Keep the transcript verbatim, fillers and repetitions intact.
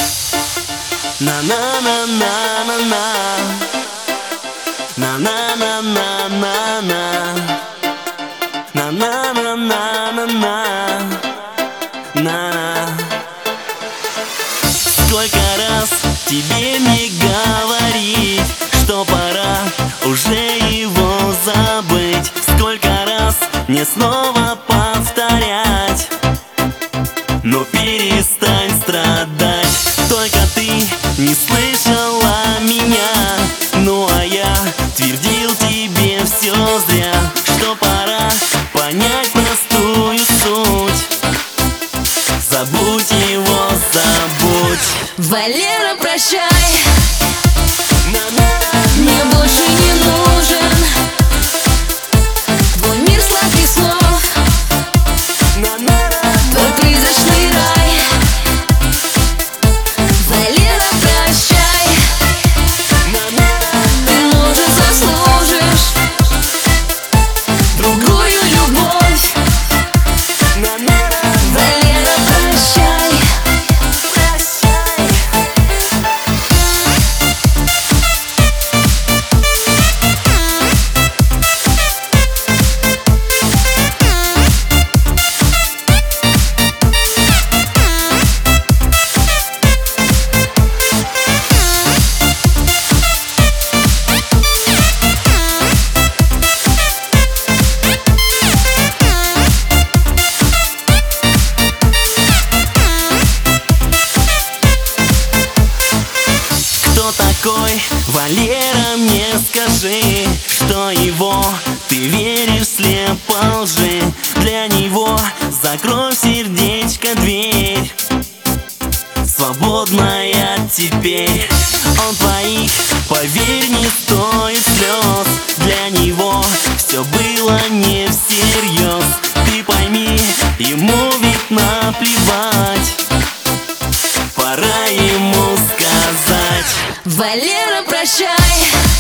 На на на на на на на на на на на на на на на на на на. Сколько раз тебе мне говорить, что пора уже его забыть? Сколько раз мне снова повторять, но перестань страдать. Только ты не слышала меня, ну а я твердил тебе все зря, что пора понять простую суть. Забудь его, забудь. Валера, прощай, мне больше не нужен твой мир сладких слов, твой призрачный рай. Валера, прощай, ты, может, заслужишь другую любовь. Валера, прощай. Кто такой Валера, мне скажи, что его ты веришь слепо лжи. Для него закрой в сердечко дверь, свободная теперь. Он твоих, поверь, не стоит слез. Для него все было не всерьез. Ты пойми, ему ведь наплевать, пора ему сказать. Валера, прощай.